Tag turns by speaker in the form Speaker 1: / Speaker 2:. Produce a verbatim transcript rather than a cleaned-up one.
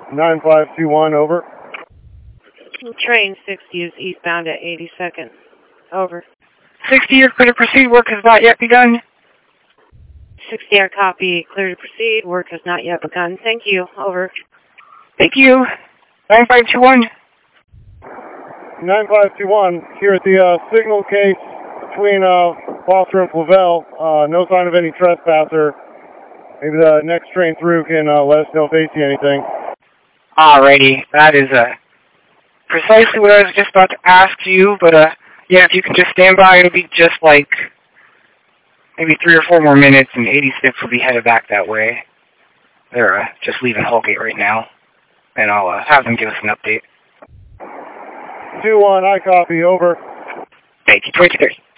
Speaker 1: nine five two one, over.
Speaker 2: Train sixty is eastbound at eighty-second. Over.
Speaker 3: sixty, you're clear to proceed. Work has not yet begun.
Speaker 2: sixty, our copy. Clear to proceed. Work has not yet begun. Thank you. Over.
Speaker 3: Thank you. nine five two one.
Speaker 1: nine five two one, here at the uh, signal case between uh, Foster and Flavel. Uh, no sign of any trespasser. Maybe the next train through can uh, let us know if they see anything.
Speaker 3: Alrighty, that is uh, precisely what I was just about to ask you, but uh, yeah, if you can just stand by, it'll be just like maybe three or four more minutes, and eighty-six will be headed back that way. They're uh, just leaving Holgate right now, and I'll uh, have them give us an update.
Speaker 1: two one, I copy, over.
Speaker 3: Thank you, twenty-three.